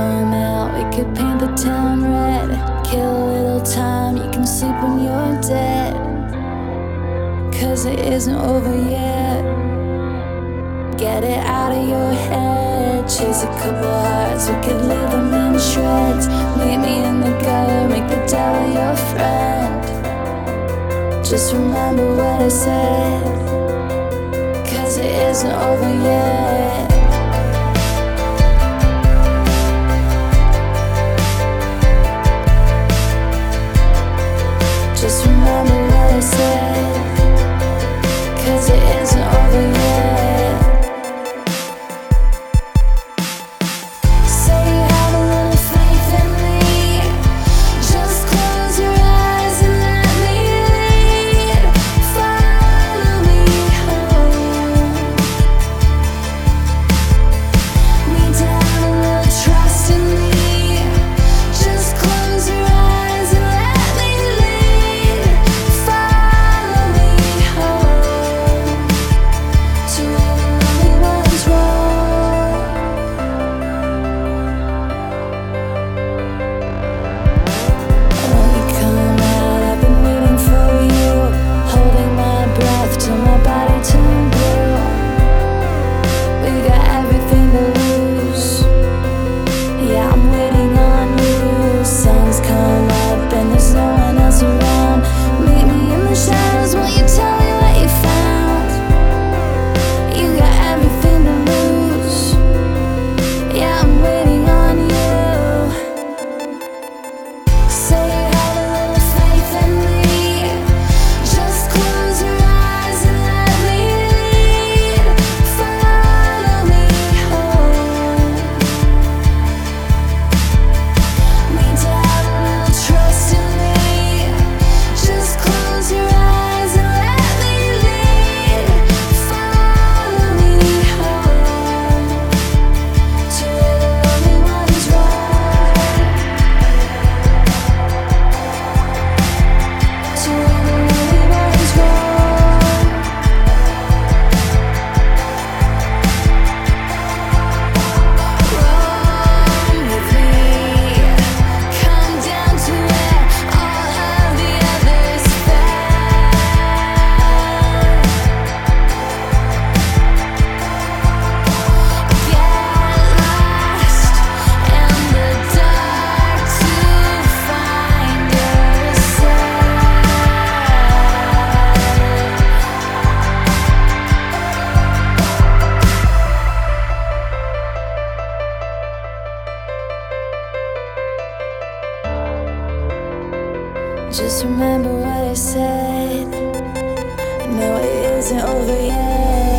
come out, we could paint the town red. Kill a little time, you can sleep when you're dead. 'Cause it isn't over yet. Get it out of your head. Chase a couple hearts, we could leave them in shreds. Meet me in the gutter, make the devil your friend. Just remember what I said, 'cause it isn't over yet. Just remember what I said, 'cause it isn't over yet. Say you have a little faith in me. Just close your eyes and let me lead. Follow me home. Need to have a little trust in me. Just close your eyes and let me lead. Follow me home to where the lonely ones roam. Won't you come out? I've been waiting for you. Holding my breath till my body turned blue. We got everything to lose. Yeah, I'm waiting on you. Sun's come up and there's no one else around. Meet me in the shadows, won't you tell me what you found? You got everything to lose. Yeah, I'm waiting on you. Say you have a little faith in me. Just close your eyes and let me lead. Follow me home. Need to have a little trust in me. Just close your eyes and let me lead. Follow me home to where the lonely ones roam. To where the lonely ones roam. Roam with me. Come down to where all of the others fell. Get lost in the dark to find yourself. Just remember what I said. No, it isn't over yet.